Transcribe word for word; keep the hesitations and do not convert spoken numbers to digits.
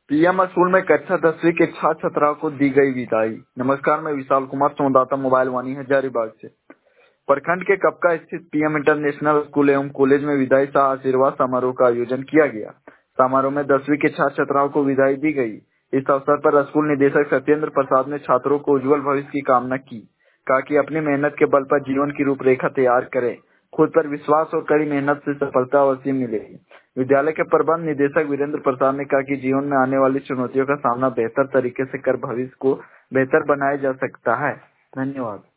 PM school में कक्षा दसवीं के छात्र छात्राओं को दी गई विदाई। नमस्कार, मैं विशाल कुमार, संवाददाता मोबाइल वाणी हजारीबाग से। प्रखंड के कपका स्थित पीएम इंटरनेशनल स्कूल एवं कॉलेज में विदाई सह आशीर्वाद समारोह का आयोजन किया गया। समारोह में दसवीं के छात्र छात्राओं को विदाई दी गई। इस अवसर पर स्कूल निदेशक सत्येंद्र प्रसाद ने छात्रों को उज्जवल भविष्य की कामना की। कहा कि अपनी मेहनत के बल पर जीवन की रूपरेखा तैयार करें, खुद पर विश्वास और कड़ी मेहनत से सफलता अवश्य मिलेगी। विद्यालय के प्रबंध निदेशक वीरेंद्र प्रसाद ने कहा कि जीवन में आने वाली चुनौतियों का सामना बेहतर तरीके से कर भविष्य को बेहतर बनाया जा सकता है। धन्यवाद।